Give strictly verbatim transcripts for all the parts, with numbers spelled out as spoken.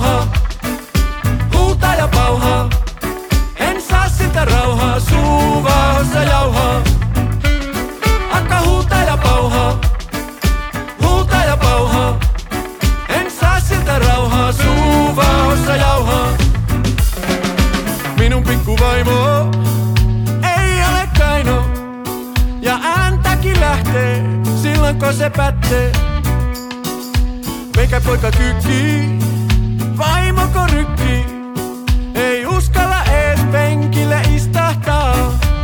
pauhaa, huutaa ja pauhaa. En saa siltä rauhaa, suu vaahdossa jauhaa. Akka huutaa ja pauhaa, huutaa ja pauhaa. En saa siltä rauhaa, suu vaahdossa jauhaa. Minun pikkuvaimo ei ole kaino, ja ääntäkin lähtee silloin kun se pättee. Meikä poika kykkii, vaimoko rykkii, ei uskalla ees penkille istahtaa.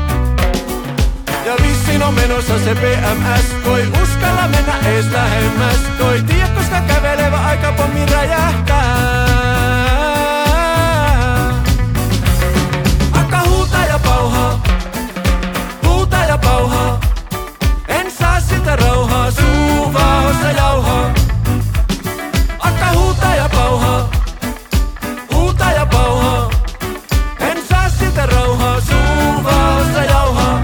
Ja vissiin on menossa se P M S, voi uskalla mennä ees lähemmäs. Toi tiedä koska kävelevä aikapommi räjähtää. Akka huutaa ja pauhaa, huutaa ja pauhaa. En saa siltä rauhaa, suu vaahdossa jauhaa. Akka huutaa ja pauhaa, huutaa ja pauhaa. En saa siltä rauhaa, suu vaahdossa jauhaa.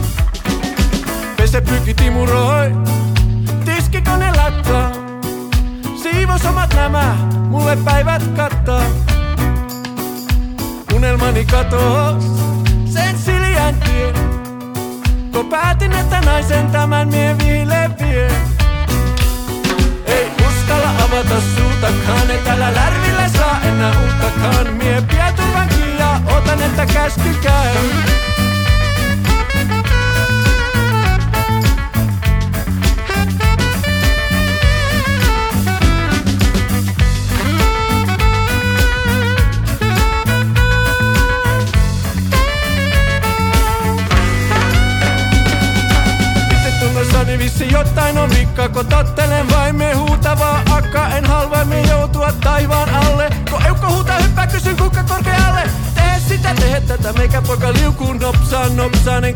Pese pyykki timuroi, tiskikone lakkaa. Siivos omat nämä, mulle päivät kattaa. Unelmani katoos, sen siljän tien. Kun päätin, että naisen tämän mie viile vie. Ei uskalla avata suutakaan, et tällä lärvillä saa enää uuttakaan. Mie pie turvankin ja otan, että käsky käy. Vissi jotain on vikka, kun tottelen vain me huutavaa akka. En halvemmin joutua taivaan alle, kun eukko huutaa hyppää, kysyn kuka korkealle. Tee sitä, tee tätä, meikä poika liukuu nopsaan nopsaan.